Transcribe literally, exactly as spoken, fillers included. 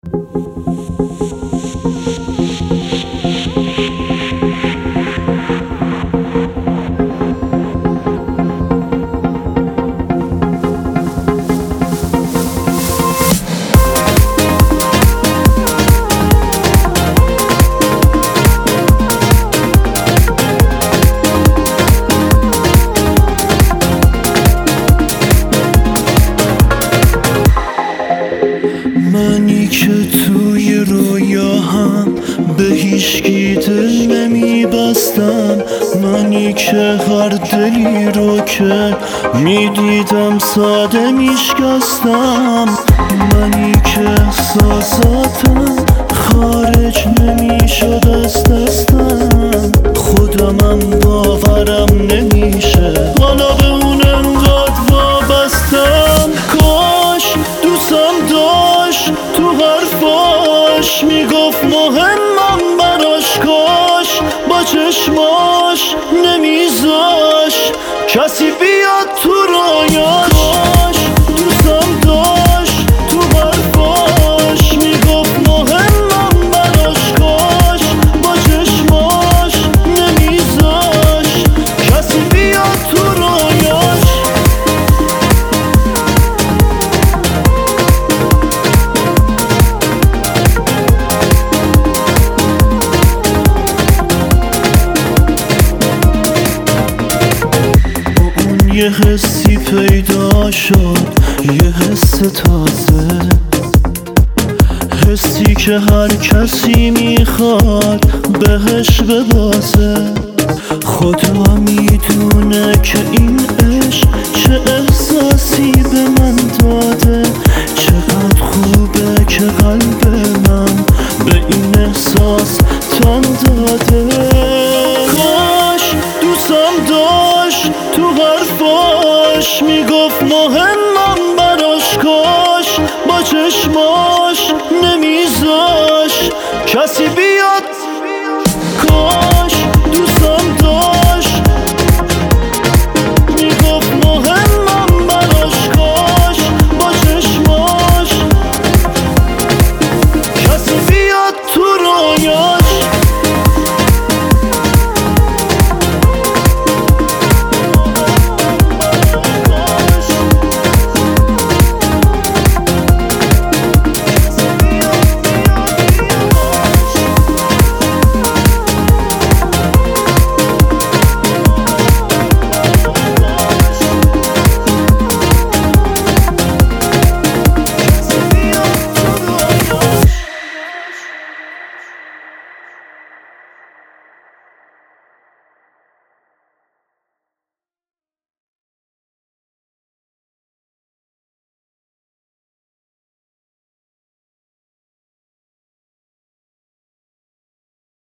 منی که توی رویا هم به هیچکی دل نمی بستم، منی که هر دلی رو که میدیدم ساده میشکستم، منی که احساساتم خارج نمیشد از دستم، خودمم باورم نمیشه حالا به اون انقدر وابستم. کاش دوستم داشت تو حرفاش میگفت مهمم براش، کاش با چشماش نمیذاش کسی بیاد تو رویاش. کاش دوستم داشت تو حرفاش میگفت مهمم براش، کاش با چشماش نمیذاش کسی بیاد تو رویاش. یه حسی پیدا شد، یه حس تازه، حسی که هر کسی میخواد بهش ببازه. خدا میدونه که این عشق چه احساسی به من داده، چقدر خوبه که قلبه